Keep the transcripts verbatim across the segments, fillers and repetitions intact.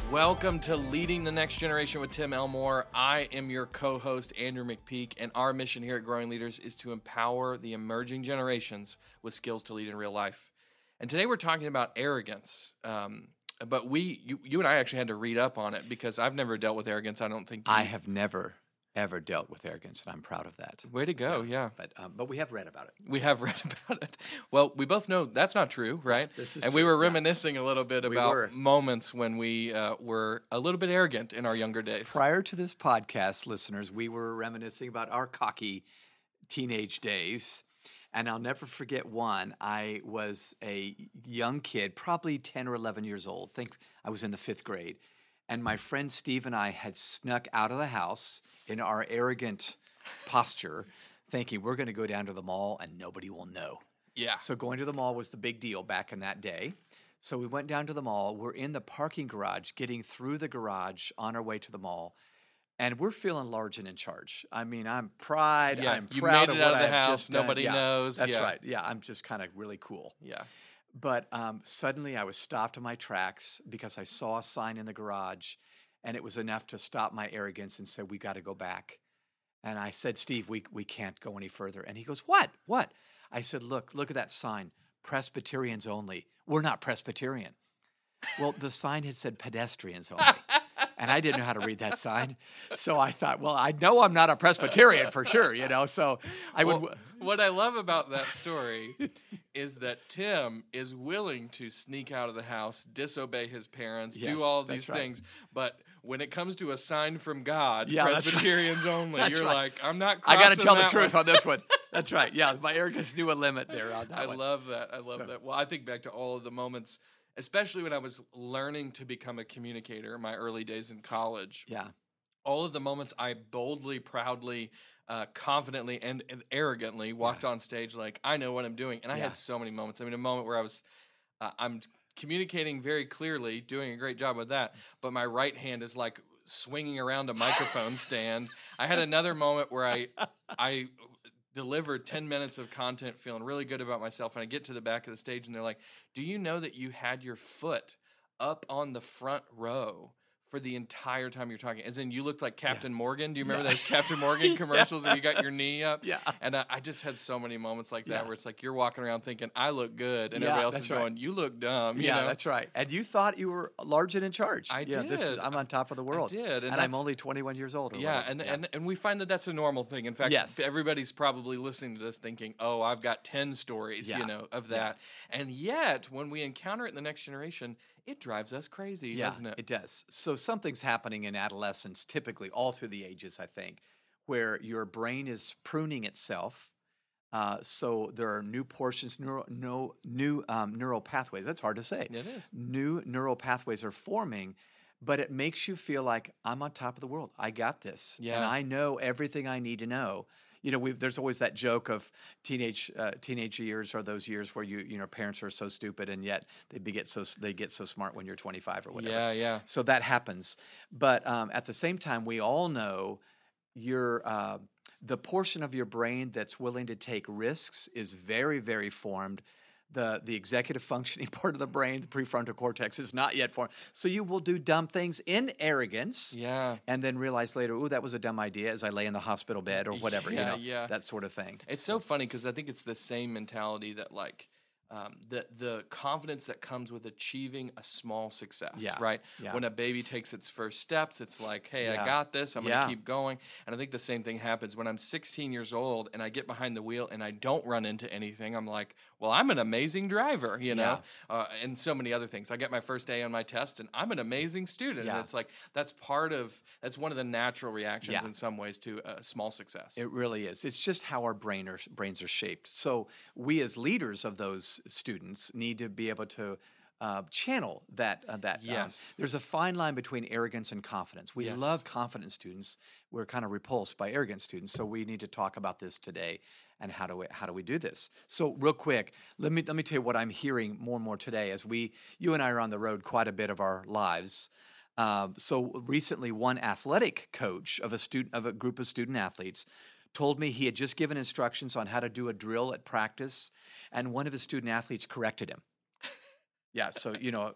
Welcome to Leading the Next Generation with Tim Elmore. I am your co-host, Andrew McPeak, and our mission here at Growing Leaders is to empower the emerging generations with skills to lead in real life. And today we're talking about arrogance. Um, but we, you, you and I actually had to read up on it because I've never dealt with arrogance. I don't think you, I have never, ever dealt with arrogance, and I'm proud of that. Way to go, yeah. yeah. But um, but we have read about it. We have read about it. Well, we both know that's not true, right? This is and true. we were Yeah. reminiscing a little bit We about were. moments when we uh, were a little bit arrogant in our younger days. Prior to this podcast, listeners, we were reminiscing about our cocky teenage days. And I'll never forget one. I was a young kid, probably ten or eleven years old. Think I was in the fifth grade. And my friend Steve and I had snuck out of the house in our arrogant posture, thinking we're going to go down to the mall and nobody will know. Yeah. So going to the mall was the big deal back in that day. So we went down to the mall. We're in the parking garage, getting through the garage on our way to the mall. And we're feeling large and in charge. I mean, I'm pride. Yeah, I'm you proud made it of out what of the I've house. just done. Nobody Yeah, knows. That's Yeah. right. Yeah, I'm just kind of really cool. Yeah. But um, suddenly I was stopped in my tracks because I saw a sign in the garage, and it was enough to stop my arrogance and say, we got to go back. And I said, Steve, we we can't go any further. And he goes, what? What? I said, look, look at that sign. Presbyterians only. We're not Presbyterian. Well, the sign had said pedestrians only. And I didn't know how to read that sign. So I thought, well, I know I'm not a Presbyterian for sure, you know. So I would. Well, what I love about that story is that Tim is willing to sneak out of the house, disobey his parents, Yes, do all of that's these right. things. But when it comes to a sign from God, Yeah, that's right. Presbyterians only, That's you're right. like, I'm not I crossing got to tell the that truth one. on this one. That's right. Yeah, my arrogance knew a limit there on that I one. love that. I love So- that. Well, I think back to all of the moments, especially when I was learning to become a communicator in my early days in college. Yeah. All of the moments I boldly, proudly, uh, confidently, and, and arrogantly walked on stage like, I know what I'm doing. And I Yeah. had so many moments. I mean, a moment where I was, uh, I'm communicating very clearly, doing a great job with that, but my right hand is like swinging around a microphone stand. I had another moment where I, I delivered ten minutes of content feeling really good about myself, and I get to the back of the stage, and they're like, do you know that you had your foot up on the front row for the entire time you're talking? As in, you looked like Captain Morgan. Do you remember Yeah. those Captain Morgan commercials where you got your knee up? Yeah. And I, I just had so many moments like that Yeah. where it's like you're walking around thinking, I look good, and Yeah, everybody else that's is right. going, you look dumb. You Yeah, know? that's right. And you thought you were large and in charge. I yeah, This is, did. I'm on top of the world. did, and And, I'm that's- only twenty-one years old. Or Yeah, whatever. and, and and we find that that's a normal thing. In fact, Yes. everybody's probably listening to this thinking, "Oh, I've got ten stories, Yeah. you know, of Yeah. that." And yet, when we encounter it in the next generation, it drives us crazy, yeah, doesn't it? it does. So something's happening in adolescence, typically all through the ages, I think, where your brain is pruning itself. Uh, so there are new portions, neuro, no, new um, neural pathways. That's hard to say. It is. New neural pathways are forming, but it makes you feel like I'm on top of the world. I got this, Yeah. and I know everything I need to know. You know, we've, there's always that joke of teenage uh, teenage years are those years where you you know parents are so stupid and yet they be- get so they get so smart when you're twenty-five or whatever. Yeah, yeah. So that happens, but um, at the same time, we all know your uh, the portion of your brain that's willing to take risks is very very formed. The the executive functioning part of the brain, the prefrontal cortex, is not yet formed. So you will do dumb things in arrogance. Yeah. And then realize later, ooh, that was a dumb idea as I lay in the hospital bed or whatever, you Yeah, know, yeah. that sort of thing. It's so funny because I think it's the same mentality that like um, the the confidence that comes with achieving a small success, Yeah, right? yeah. When a baby takes its first steps, it's like, hey, I Yeah. got this. I'm Yeah. gonna keep going. And I think the same thing happens when I'm sixteen years old and I get behind the wheel and I don't run into anything. I'm like, well, I'm an amazing driver, you know, uh, and so many other things. I get my first A on my test and I'm an amazing student. Yeah. And it's like that's part of that's one of the natural reactions Yeah. in some ways to a small success. It really is. It's just how our brain are, brains are shaped. So we, as leaders of those students, need to be able to uh, channel that. Uh, that um, Yes. there's a fine line between arrogance and confidence. We Yes. love confident students. We're kind of repulsed by arrogant students. So we need to talk about this today and how do we how do we do this? So real quick, let me let me tell you what I'm hearing more and more today as we you and I are on the road quite a bit of our lives. Um, so recently, one athletic coach of a student of a group of student athletes told me he had just given instructions on how to do a drill at practice, and one of his student athletes corrected him. Yeah, so you know,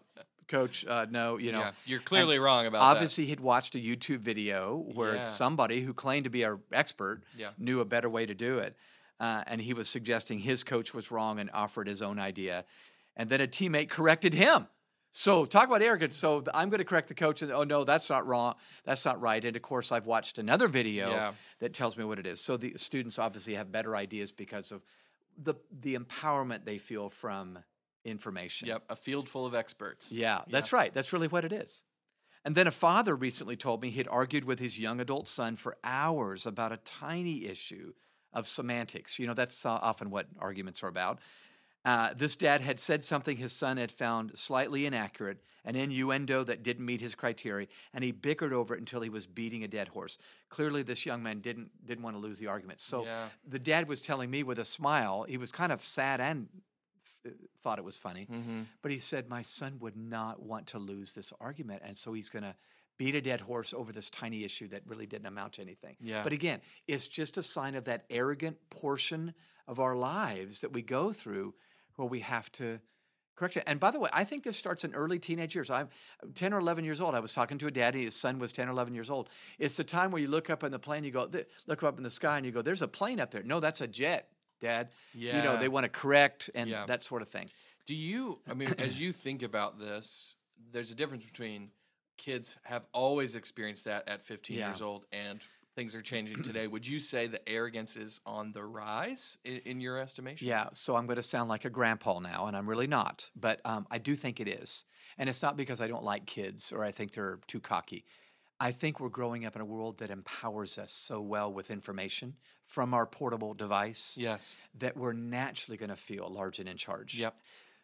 coach, uh, no, you know. Yeah, you're clearly And wrong about obviously, he'd watched a YouTube video where Yeah. somebody who claimed to be an expert Yeah. knew a better way to do it. Uh, and he was suggesting his coach was wrong and offered his own idea. And then a teammate corrected him. So talk about arrogance. So I'm going to correct the coach, and oh no, that's not wrong. That's not right. And of course, I've watched another video Yeah. that tells me what it is. So the students obviously have better ideas because of the the empowerment they feel from information. that. Yep, a field full of experts. Yeah, that's right. That's really what it is. And then a father recently told me he had argued with his young adult son for hours about a tiny issue of semantics. You know, that's uh, often what arguments are about. Uh, this dad had said something his son had found slightly inaccurate, an innuendo that didn't meet his criteria, and he bickered over it until he was beating a dead horse. Clearly, this young man didn't didn't want to lose the argument. So Yeah. the dad was telling me with a smile, he was kind of sad and f- thought it was funny, Mm-hmm. but he said, my son would not want to lose this argument, and so he's going to beat a dead horse over this tiny issue that really didn't amount to anything. Yeah. But again, it's just a sign of that arrogant portion of our lives that we go through where we have to correct it. And by the way, I think this starts in early teenage years. I'm ten or eleven years old. I was talking to a daddy. His son was ten or eleven years old. It's the time where you look up in the plane, you go, th- look up in the sky and you go, there's a plane up there. No, that's a jet, Dad. You know, Yeah. they want to correct and Yeah. that sort of thing. Do you, I mean, as you think about this, there's a difference between kids have always experienced that at fifteen Yeah. years old and things are changing today. Would you say the arrogance is on the rise in, in your estimation? Yeah, so I'm going to sound like a grandpa now, and I'm really not, but um, I do think it is. And it's not because I don't like kids or I think they're too cocky. I think we're growing up in a world that empowers us so well with information from our portable device Yes. that we're naturally going to feel large and in charge. Yep.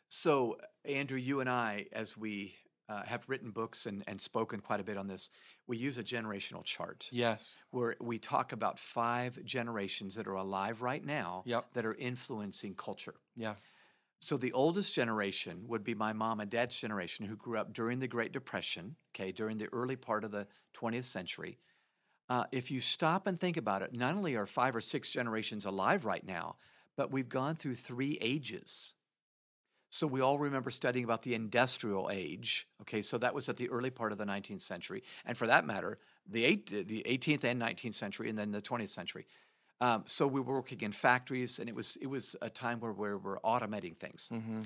So, Andrew, you and I, as we uh, have written books and, and spoken quite a bit on this, we use a generational chart Yes. where we talk about five generations that are alive right now Yep. that are influencing culture. Yeah. So the oldest generation would be my mom and dad's generation, who grew up during the Great Depression, okay, during the early part of the twentieth century. Uh, if you stop and think about it, not only are five or six generations alive right now, but we've gone through three ages. So we all remember studying about the industrial age, okay, so that was at the early part of the nineteenth century, and for that matter, the, eight, the eighteenth and nineteenth century, and then the twentieth century. Um, so we were working in factories, and it was it was a time where we were automating things. Mm-hmm.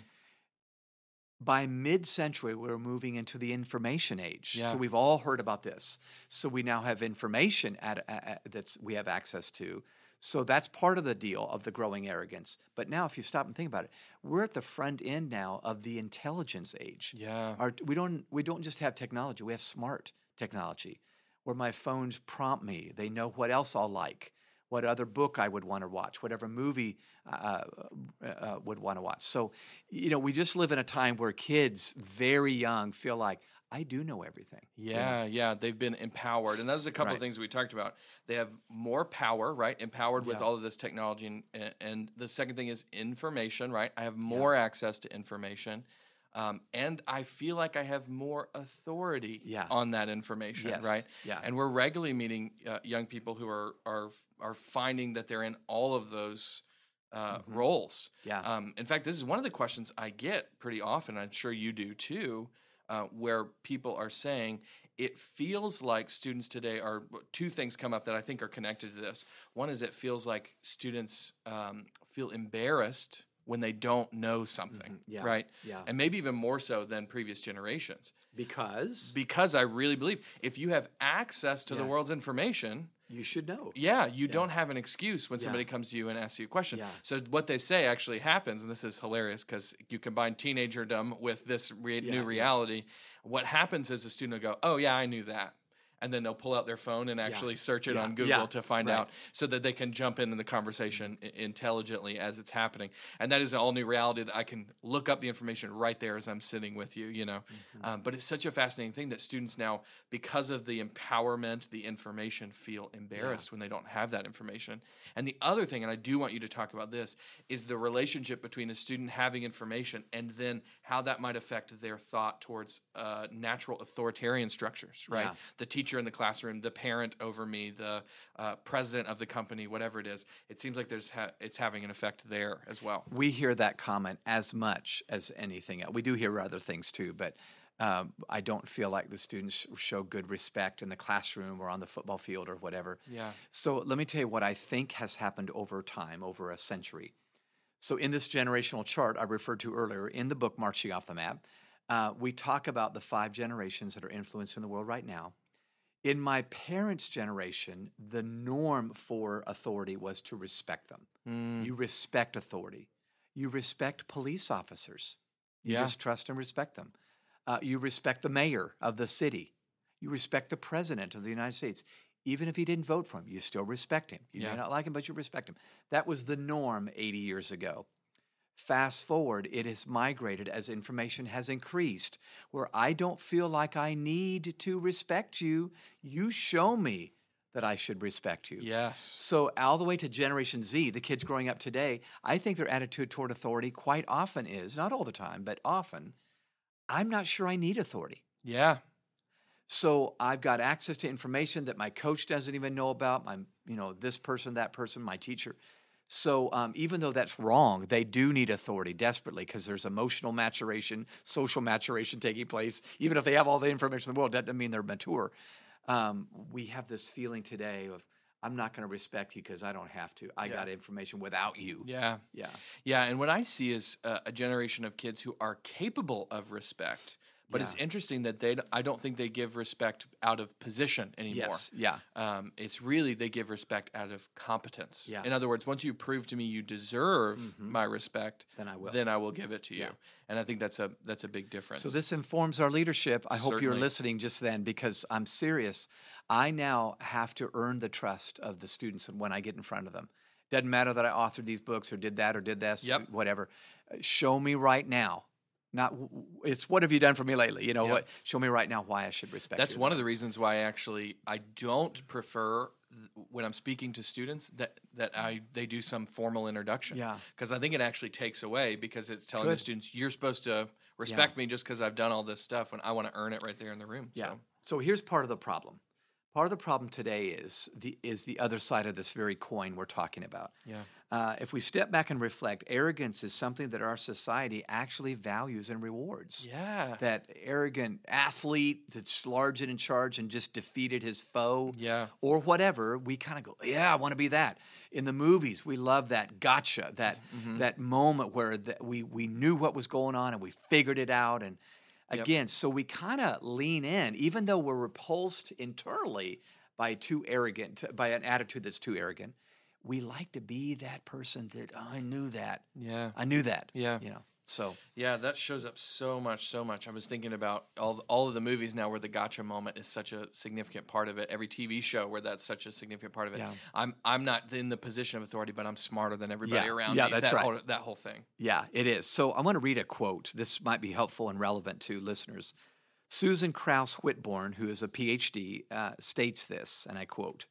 By mid-century, we were moving into the information age. Yeah. So we've all heard about this. So we now have information at, at, that's we have access to. So that's part of the deal of the growing arrogance. But now, if you stop and think about it, we're at the front end now of the intelligence age. Yeah. Our, we don't we don't just have technology; we have smart technology, where my phones prompt me. They know what else I'll like, what other book I would want to watch, whatever movie uh, uh, would want to watch. So, you know, we just live in a time where kids, very young, feel like, I do know everything. you know? Yeah, yeah, they've been empowered, and those are a couple Right. of things we talked about. They have more power, right? Empowered with Yeah. all of this technology, and and the second thing is information, right? I have more access to information, um, and I feel like I have more authority Yeah. on that information, Yes. right? Yeah. And we're regularly meeting uh, young people who are are are finding that they're in all of those uh, Mhm. roles. Yeah. Um, in fact, this is one of the questions I get pretty often. I'm sure you do too. Uh, where people are saying it feels like students today are two things come up that I think are connected to this. One is it feels like students um, feel embarrassed when they don't know something, Mhm. Yeah. right? Yeah. And maybe even more so than previous generations. Because Because I really believe if you have access to the Yeah. world's information, you should know. yeah, you don't have an excuse when Yeah. somebody comes to you and asks you a question. Yeah. So what they say actually happens, and this is hilarious because you combine teenagerdom with this re- Yeah, new yeah. reality. What happens is the student will go, "Oh yeah, I knew that," and then they'll pull out their phone and actually search it Yeah. on Google Yeah. to find Right. out, so that they can jump into the conversation i- intelligently as it's happening. And that is an all new reality that I can look up the information right there as I'm sitting with you. You know, Mm-hmm. um, but it's such a fascinating thing that students now, because of the empowerment, the information, feel embarrassed when they don't have that information. And the other thing, and I do want you to talk about this, is the relationship between a student having information and then how that might affect their thought towards uh, natural authoritarian structures, right? Yeah. The teacher in the classroom, the parent over me, the uh, president of the company, whatever it is. It seems like there's ha- it's having an effect there as well. We hear that comment as much as anything else. We do hear other things too, but Um, I don't feel like the students show good respect in the classroom or on the football field or whatever. Yeah. So let me tell you what I think has happened over time, over a century. So in this generational chart I referred to earlier in the book, Marching Off the Map, uh, we talk about the five generations that are influencing the world right now. In my parents' generation, the norm for authority was to respect them. Mm. You respect authority. You respect police officers. You Yeah. just trust and respect them. Uh, you respect the mayor of the city. You respect the president of the United States. Even if he didn't vote for him, you still respect him. You Yeah. may not like him, but you respect him. That was the norm eighty years ago. Fast forward, it has migrated as information has increased, where I don't feel like I need to respect you. You show me that I should respect you. Yes. So all the way to Generation Z, the kids growing up today, I think their attitude toward authority quite often is, not all the time, but often, I'm not sure I need authority. Yeah. So I've got access to information that my coach doesn't even know about, my, you know, this person, that person, my teacher. So um, even though that's wrong, they do need authority desperately because there's emotional maturation, social maturation taking place. Even if they have all the information in the world, that doesn't mean they're mature. Um, we have this feeling today of, I'm not going to respect you because I don't have to. I Yeah. got information without you. Yeah. Yeah. Yeah. And what I see is a, a generation of kids who are capable of respect. But it's Yeah. interesting that they, I don't think they give respect out of position anymore. Yes. Yeah. Um, it's really they give respect out of competence. Yeah. In other words, once you prove to me you deserve Mhm. my respect, Then I will. then I will give it to you. Yeah. And I think that's a that's a big difference. So this informs our leadership. I hope you're Certainly. listening just then because I'm serious. I now have to earn the trust of the students when I get in front of them. Doesn't matter that I authored these books or did that or did this, Yep. whatever. Uh, Show me right now. Not it's what have you done for me lately? You know Yep. what? Show me right now why I should respect That's you. one of the reasons why actually I don't prefer th- when I'm speaking to students that that I they do some formal introduction. Yeah. Because I think it actually takes away because it's telling the Good. students you're supposed to respect me just because I've done all this stuff when I want to earn it right there in the room. Yeah. So So here's part of the problem. Part of the problem today is the is the other side of this very coin we're talking about. yeah. Uh, if we step back and reflect, arrogance is something that our society actually values and rewards. Yeah. That arrogant athlete that's large and in charge and just defeated his foe Yeah. or whatever, we kind of go, yeah, I want to be that. In the movies, we love that gotcha, that Mhm. that moment where the, we, we knew what was going on and we figured it out. And Yep. again, so we kind of lean in, even though we're repulsed internally by too arrogant, by an attitude that's too arrogant. We like to be that person that oh, I knew that. Yeah. I knew that. Yeah. You know. So Yeah, that shows up so much, so much. I was thinking about all all of the movies now where the gotcha moment is such a significant part of it. Every T V show where that's such a significant part of it. Yeah. I'm I'm not in the position of authority, but I'm smarter than everybody Yeah. around Yeah, me. that's that right. Whole, that whole thing. yeah, it is. So I want to read a quote. This might be helpful and relevant to listeners. Susan Krauss Whitborn, who is a P H D, uh, states this, and I quote: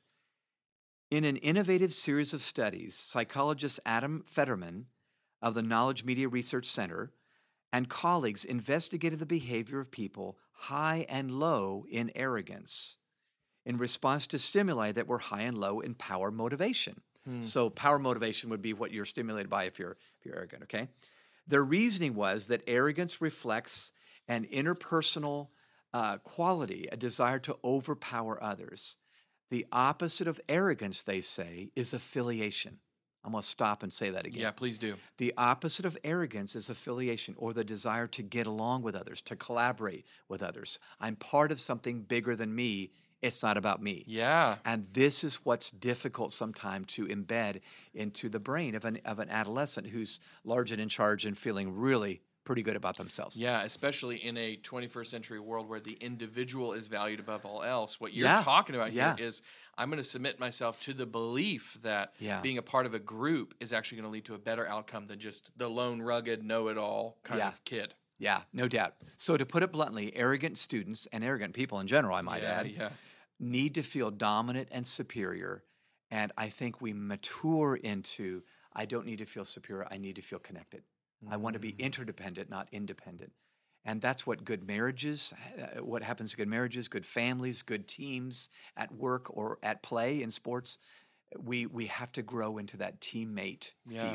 "In an innovative series of studies, psychologist Adam Fetterman of the Knowledge Media Research Center and colleagues investigated the behavior of people high and low in arrogance in response to stimuli that were high and low in power motivation." Hmm. So power motivation would be what you're stimulated by if you're if you're arrogant, okay? Their reasoning was that arrogance reflects an interpersonal uh, quality, a desire to overpower others. The opposite of arrogance, they say, is affiliation. I'm going to stop and say that again. Yeah, please do. The opposite of arrogance is affiliation, or the desire to get along with others, to collaborate with others. I'm part of something bigger than me. It's not about me. Yeah. And this is what's difficult sometimes to embed into the brain of an, of an adolescent who's large and in charge and feeling really pretty good about themselves. Yeah, especially in a twenty-first century world where the individual is valued above all else. What you're Yeah. talking about Yeah. here is I'm going to submit myself to the belief that Yeah. being a part of a group is actually going to lead to a better outcome than just the lone, rugged, know-it-all kind Yeah. of kid. Yeah, no doubt. So to put it bluntly, arrogant students and arrogant people in general, I might yeah, add, yeah. need to feel dominant and superior. And I think we mature into, I don't need to feel superior, I need to feel connected. I want to be Mm. interdependent, not independent. And that's what good marriages, uh, what happens to good marriages, good families, good teams at work or at play in sports. We we have to grow into that teammate Yeah. feel.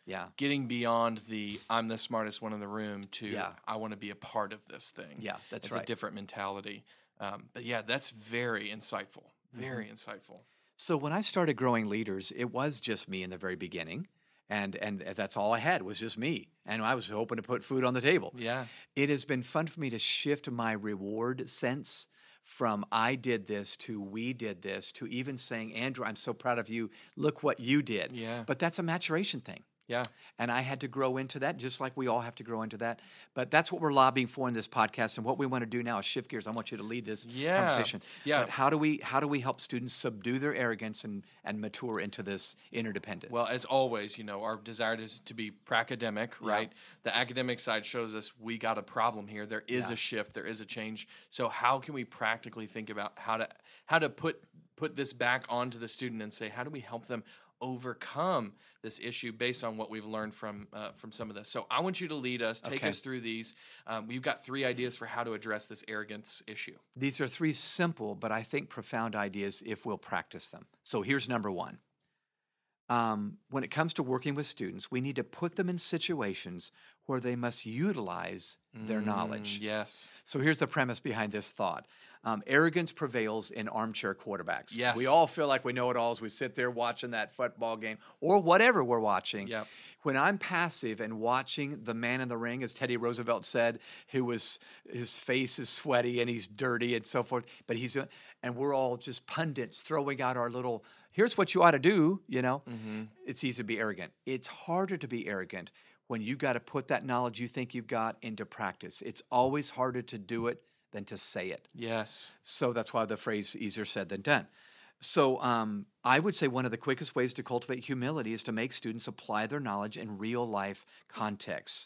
Yeah. getting beyond the I'm the smartest one in the room to Yeah. I want to be a part of this thing. Yeah, that's it's right. a different mentality. Um, but yeah, that's very insightful. Very Mm-hmm. insightful. So when I started growing leaders, it was just me in the very beginning. And, and that's all I had was just me. And I was hoping to put food on the table. Yeah. It has been fun for me to shift my reward sense from I did this to we did this to even saying, Andrew, I'm so proud of you. Look what you did. Yeah. But that's a maturation thing. Yeah. And I had to grow into that, just like we all have to grow into that. But that's what we're lobbying for in this podcast. And what we want to do now is shift gears. I want you to lead this Yeah. conversation. Yeah. But how do we how do we help students subdue their arrogance and, and mature into this interdependence? Well, as always, you know, our desire is to be pracademic, right? The academic side shows us we got a problem here. There is Yeah. a shift. There is a change. So how can we practically think about how to how to put put this back onto the student and say, how do we help them overcome this issue based on what we've learned from uh, from some of this? So I want you to lead us, take Okay. us through these. Um, we've got three ideas for how to address this arrogance issue. These are three simple, but I think profound ideas if we'll practice them. So here's number one. Um, when it comes to working with students, we need to put them in situations where they must utilize their Mm, knowledge. Yes. So here's the premise behind this thought. Um, arrogance prevails in armchair quarterbacks. Yes. We all feel like we know it all as we sit there watching that football game or whatever we're watching. Yep. When I'm passive and watching the man in the ring, as Teddy Roosevelt said, who was his face is sweaty and he's dirty and so forth, but he's and we're all just pundits throwing out our little, here's what you ought to do, you know. Mm-hmm. It's easy to be arrogant. It's harder to be arrogant when you got to put that knowledge you think you've got into practice. It's always harder to do it than to say it. Yes. So that's why the phrase easier said than done. So um, I would say one of the quickest ways to cultivate humility is to make students apply their knowledge in real life contexts.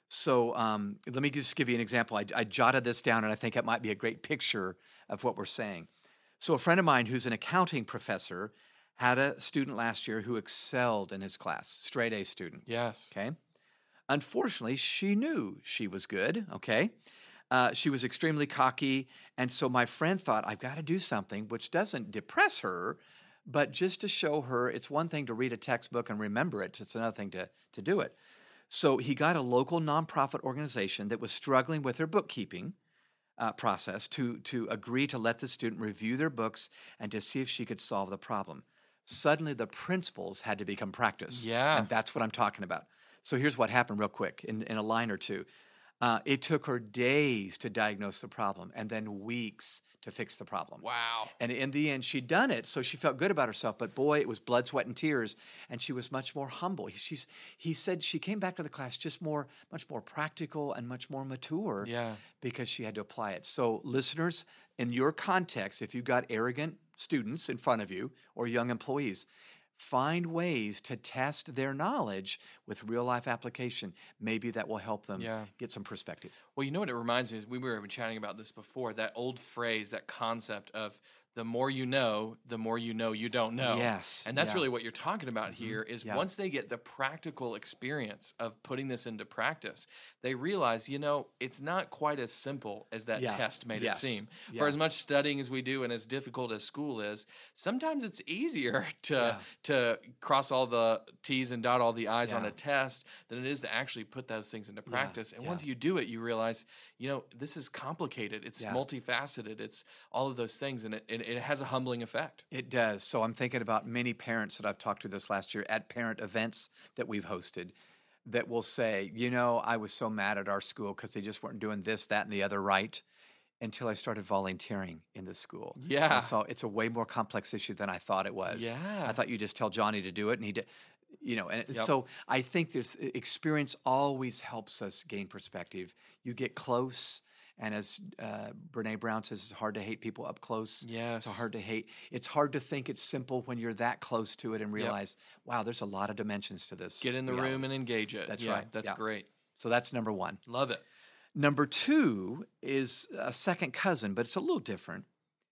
So um, let me just give you an example. I, I jotted this down, and I think it might be a great picture of what we're saying. So a friend of mine who's an accounting professor had a student last year who excelled in his class, straight A student. Yes. Okay. Unfortunately, she knew she was good. Okay. Uh, she was extremely cocky. And so my friend thought, I've got to do something which doesn't depress her, but just to show her it's one thing to read a textbook and remember it. It's another thing to, to do it. So he got a local nonprofit organization that was struggling with their bookkeeping uh, process to, to agree to let the student review their books and to see if she could solve the problem. Suddenly, the principles had to become practice. Yeah. And that's what I'm talking about. So here's what happened real quick in, in a line or two. Uh, it took her days to diagnose the problem and then weeks to fix the problem. Wow. And in the end, she'd done it, so she felt good about herself. But boy, it was blood, sweat, and tears, and she was much more humble. She's, he said she came back to the class just more, much more practical and much more mature Yeah. because she had to apply it. So listeners, in your context, if you've got arrogant students in front of you or young employees, find ways to test their knowledge with real-life application. Maybe that will help them Yeah. get some perspective. Well, you know what it reminds me is we were even chatting about this before, that old phrase, that concept of the more you know, the more you know you don't know. Yes. And that's Yeah. really what you're talking about here is Yeah. once they get the practical experience of putting this into practice, they realize, you know, it's not quite as simple as that Yeah. test made Yes. it seem. Yeah. For as much studying as we do and as difficult as school is, sometimes it's easier to Yeah. to cross all the T's and dot all the I's on Yeah. a test than it is to actually put those things into practice. And Yeah. once you do it, you realize, you know, this is complicated. It's Yeah. multifaceted. It's all of those things, and it, it, it has a humbling effect. It does. So I'm thinking about many parents that I've talked to this last year at parent events that we've hosted that will say, you know, I was so mad at our school because they just weren't doing this, that, and the other right until I started volunteering in the school. Yeah. And so it's a way more complex issue than I thought it was. Yeah. I thought you just tell Johnny to do it and he did. You know, and Yep. so I think this experience always helps us gain perspective. You get close, and as uh, Brene Brown says, it's hard to hate people up close. Yes. It's hard to hate. It's hard to think it's simple when you're that close to it and realize, wow, there's a lot of dimensions to this. Get in the reality. room and engage it. That's Yeah, right. That's Yeah. great. So that's number one. Love it. Number two is a second cousin, but it's a little different.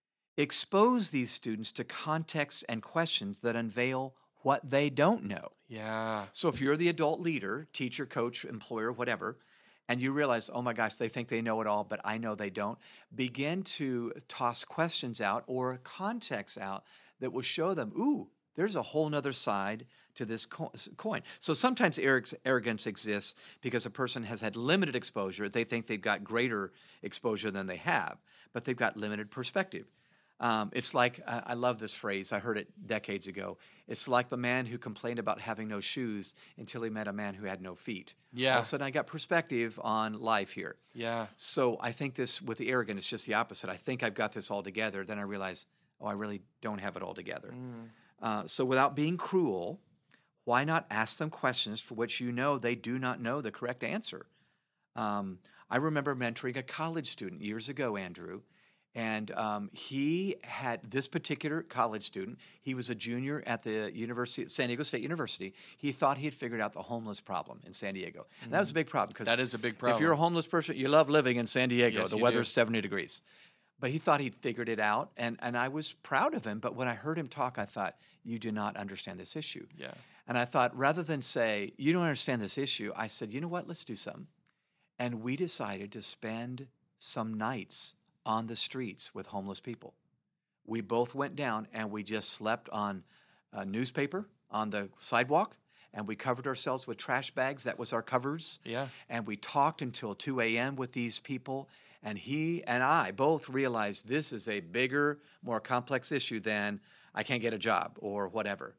Expose these students to contexts and questions that unveil what they don't know. Yeah. So if you're the adult leader, teacher, coach, employer, whatever, and you realize, oh my gosh, they think they know it all, but I know they don't, begin to toss questions out or contexts out that will show them, ooh, there's a whole nother side to this co- coin. So sometimes arrog- arrogance exists because a person has had limited exposure. They think they've got greater exposure than they have, but they've got limited perspective. Um, it's like, I, I love this phrase. I heard it decades ago. It's like the man who complained about having no shoes until he met a man who had no feet. Yeah. All of a sudden, I got perspective on life here. Yeah. So I think this, with the arrogant, it's just the opposite. I think I've got this all together. Then I realize, oh, I really don't have it all together. Mm. Uh, so without being cruel, why not ask them questions for which you know they do not know the correct answer? Um, I remember mentoring a college student years ago, Andrew, and um, he had this particular college student. He was a junior at the University, San Diego State University. He thought he had figured out the homeless problem in San Diego. And that was a big problem because That is a big problem. if you're a homeless person, you love living in San Diego. Yes, the you weather's do. seventy degrees. But he thought he'd figured it out, and, and I was proud of him. But when I heard him talk, I thought, you do not understand this issue. Yeah. And I thought, rather than say, you don't understand this issue, I said, you know what, let's do something. And we decided to spend some nights on the streets with homeless people. We both went down and we just slept on a newspaper on the sidewalk, and we covered ourselves with trash bags. That was our covers. Yeah. And we talked until two a.m. with these people. And he and I both realized this is a bigger, more complex issue than I can't get a job or whatever.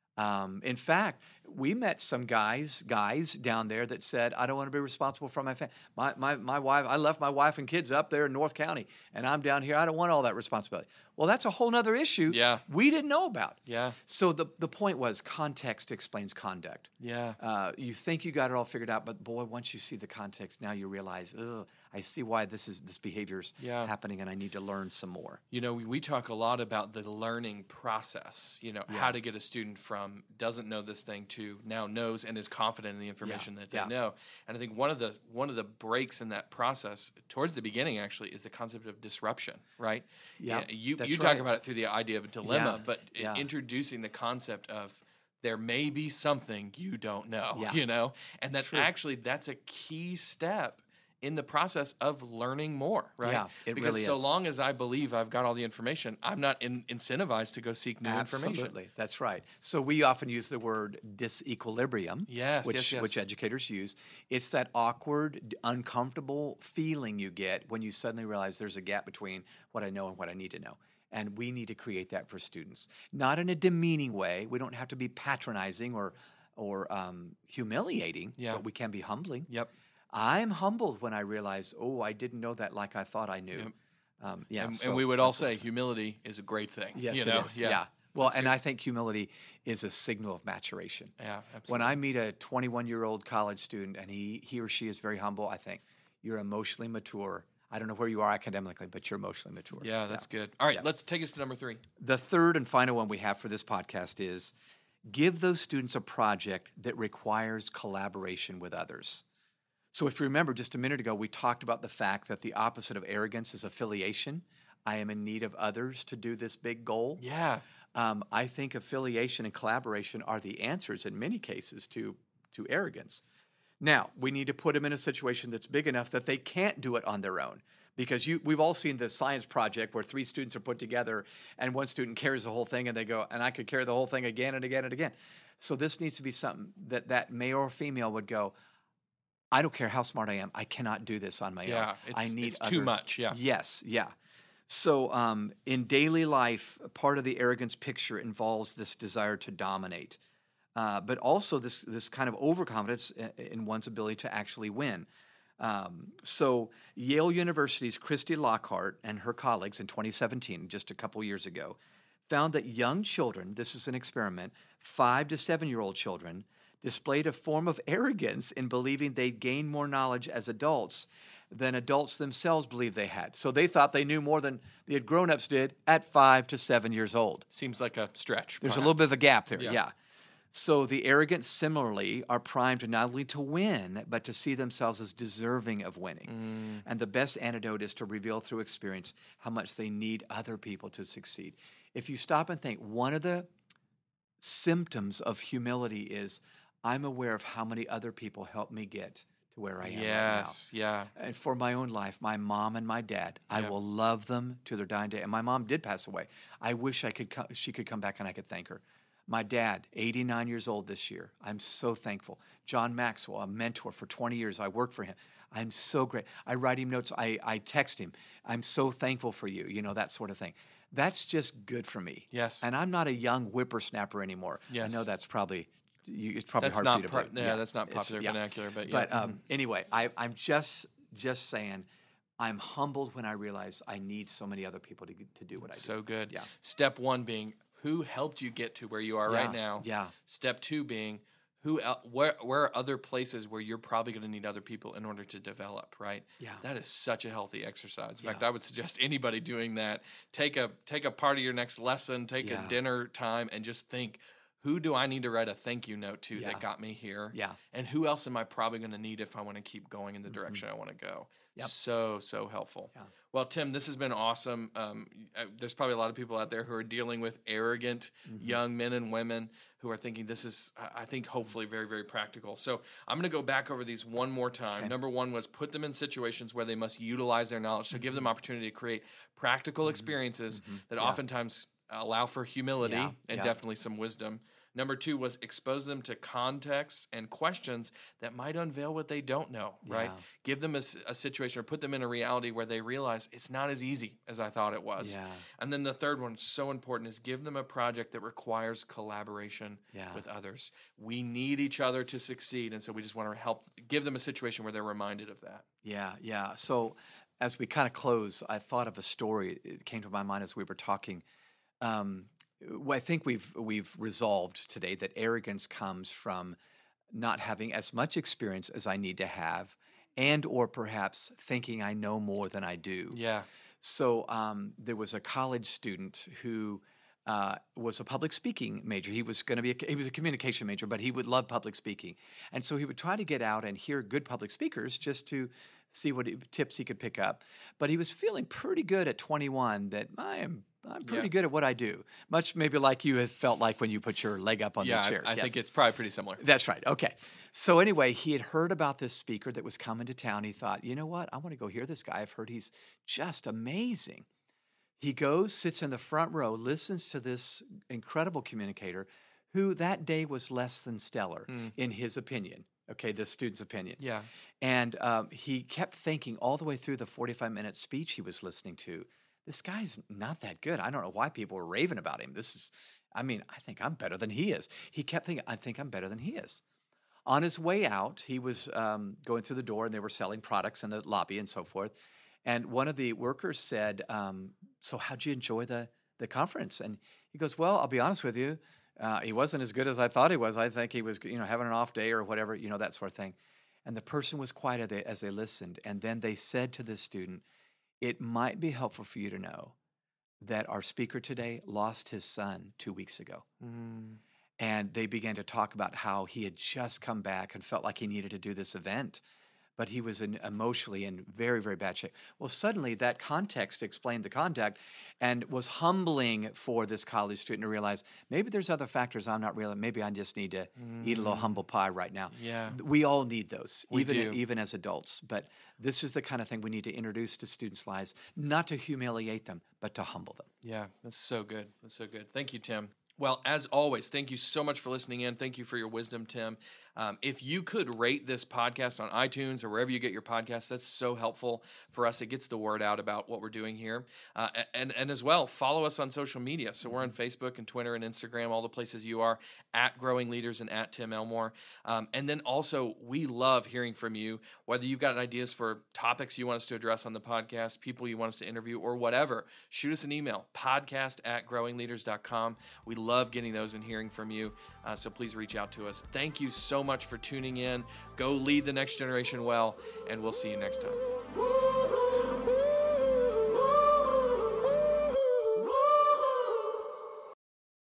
Um, in fact, we met some guys guys down there that said, I don't want to be responsible for my family. My, my, my wife, I left my wife and kids up there in North County, and I'm down here. I don't want all that responsibility. Well, that's a whole other issue Yeah. we didn't know about. Yeah. So the, the point was context explains conduct. Yeah. Uh, you think you got it all figured out, but boy, once you see the context, now you realize, ugh, I see why this is this behavior's Yeah. happening, and I need to learn some more. You know, we, we talk a lot about the learning process, you know, Yeah. how to get a student from doesn't know this thing to now knows and is confident in the information that they Yeah. know. And I think one of the one of the breaks in that process towards the beginning actually is the concept of disruption, right? Yeah, You that's you right. talk about it through the idea of a dilemma, Yeah, but i- yeah. introducing the concept of there may be something you don't know, Yeah. you know? And that It's true. actually that's a key step in the process of learning more, right? Yeah, it because really so is. long as I believe I've got all the information, I'm not in, incentivized to go seek new information. Absolutely, that's right. So we often use the word disequilibrium, Yes, which yes, yes. which educators use. It's that awkward, d- uncomfortable feeling you get when you suddenly realize there's a gap between what I know and what I need to know. And we need to create that for students, not in a demeaning way. We don't have to be patronizing or or um, humiliating, Yeah. but we can be humbling. Yep. I'm humbled when I realize, oh, I didn't know that like I thought I knew. Yep. Um, yeah, and, so and we would all that's- say humility is a great thing. Yes, you know? it is. Yeah. Well, That's and good. I think humility is a signal of maturation. Yeah, absolutely. When I meet a twenty-one-year-old college student and he he or she is very humble, I think you're emotionally mature. I don't know where you are academically, but you're emotionally mature. yeah, that's good. All right, Yeah. let's take us to number three. The third and final one we have for this podcast is give those students a project that requires collaboration with others. So if you remember just a minute ago, we talked about the fact that the opposite of arrogance is affiliation. I am in need of others to do this big goal. Yeah. Um, I think affiliation and collaboration are the answers in many cases to, to arrogance. Now, we need to put them in a situation that's big enough that they can't do it on their own. Because you, we've all seen the science project where three students are put together and one student carries the whole thing and they go, and I could carry the whole thing again and again and again. So this needs to be something that that male or female would go, I don't care how smart I am, I cannot do this on my Yeah, own. it's- I need it's too other- much, yeah. Yes, yeah. So um, in daily life, part of the arrogance picture involves this desire to dominate, uh, but also this this kind of overconfidence i- in one's ability to actually win. Um, so Yale University's Christy Lockhart and her colleagues in twenty seventeen, just a couple years ago, found that young children, this is an experiment, five to seven-year-old children, displayed a form of arrogance in believing they'd gain more knowledge as adults than adults themselves believed they had. So they thought they knew more than the grown-ups did at five to seven years old. Seems like a stretch. There's a little bit of a gap there, Yeah. yeah. So the arrogant similarly are primed not only to win, but to see themselves as deserving of winning. And the best antidote is to reveal through experience how much they need other people to succeed. If you stop and think, one of the symptoms of humility is I'm aware of how many other people help me get to where I am right now. Yes, yeah. And for my own life, my mom and my dad, I Yeah. will love them to their dying day. And my mom did pass away. I wish I could co- she could come back and I could thank her. My dad, eighty-nine years old this year. I'm so thankful. John Maxwell, a mentor for twenty years. I worked for him. I'm so great. I write him notes. I, I text him. I'm so thankful for you, you know, that sort of thing. That's just good for me. Yes. And I'm not a young whippersnapper anymore. Yes. I know that's probably, you, it's probably That's hard not for you to pro- believe. yeah, that's not popular It's- yeah. vernacular, but yeah. But um, anyway, I, I'm just just saying, I'm humbled when I realize I need so many other people to to do what I do. So good. Yeah. Step one being who helped you get to where you are Yeah, right now. yeah. Step two being who el- where where are other places where you're probably going to need other people in order to develop, right? Yeah. That is such a healthy exercise. In fact, Yeah. I would suggest anybody doing that, take a take a part of your next lesson, take Yeah. a dinner time and just think, who do I need to write a thank you note to Yeah. that got me here? Yeah. And who else am I probably going to need if I want to keep going in the direction I want to go? Yep. So, so helpful. Yeah. Well, Tim, this has been awesome. Um, uh, there's probably a lot of people out there who are dealing with arrogant Mm-hmm. young men and women who are thinking this is, I I think, hopefully very, very practical. So I'm going to go back over these one more time. Okay. Number one was put them in situations where they must utilize their knowledge. So give Mm-hmm. them opportunity to create practical experiences that Yeah. oftentimes allow for humility Yeah. and Yeah. definitely some wisdom. Number two was expose them to contexts and questions that might unveil what they don't know, right? Yeah. Give them a, s- a situation or put them in a reality where they realize it's not as easy as I thought it was. Yeah. And then the third one, so important, is give them a project that requires collaboration Yeah. with others. We need each other to succeed, and so we just want to help give them a situation where they're reminded of that. Yeah, yeah. So as we kind of close, I thought of a story. It came to my mind as we were talking. Um, well, I think we've we've resolved today that arrogance comes from not having as much experience as I need to have, and or perhaps thinking I know more than I do. Yeah. So um, there was a college student who uh, was a public speaking major. He was going to be a, he was a communication major, but he would love public speaking, and so he would try to get out and hear good public speakers just to see what he, tips he could pick up. But he was feeling pretty good at twenty-one that I am. I'm pretty Yeah. good at what I do. Much maybe like you have felt like when you put your leg up on Yeah, the chair. I, I Yes. think it's probably pretty similar. That's right. Okay. So anyway, he had heard about this speaker that was coming to town. He thought, you know what? I want to go hear this guy. I've heard he's just amazing. He goes, sits in the front row, listens to this incredible communicator who that day was less than stellar in his opinion. Okay, this student's opinion. Yeah. And um, he kept thinking all the way through the forty-five minute speech he was listening to, this guy's not that good. I don't know why people were raving about him. This is, I mean, I think I'm better than he is. He kept thinking, I think I'm better than he is. On his way out, he was um, going through the door and they were selling products in the lobby and so forth. And one of the workers said, um, so how'd you enjoy the, the conference? And he goes, well, I'll be honest with you. Uh, he wasn't as good as I thought he was. I think he was, you know, having an off day or whatever, you know, that sort of thing. And the person was quiet as they, as they listened. And then they said to this student, it might be helpful for you to know that our speaker today lost his son two weeks ago. Mm. And they began to talk about how he had just come back and felt like he needed to do this event, but he was in, emotionally in very, very bad shape. Well, suddenly that context explained the contact and was humbling for this college student to realize maybe there's other factors I'm not realizing. Maybe I just need to eat a little humble pie right now. Yeah. We all need those, We even do. even as adults. But this is the kind of thing we need to introduce to students' lives, not to humiliate them, but to humble them. Yeah, that's so good. That's so good. Thank you, Tim. Well, as always, thank you so much for listening in. Thank you for your wisdom, Tim. Um, if you could rate this podcast on iTunes or wherever you get your podcasts, that's so helpful for us. It gets the word out about what we're doing here. Uh, and, and as well, follow us on social media. So we're on Facebook and Twitter and Instagram, all the places you are, at Growing Leaders and at Tim Elmore. Um, and then also, we love hearing from you, whether you've got ideas for topics you want us to address on the podcast, people you want us to interview, or whatever. Shoot us an email, podcast at growing leaders dot com. We love getting those and hearing from you. Uh, so please reach out to us. Thank you so much for tuning in. Go lead the next generation well, and we'll see you next time.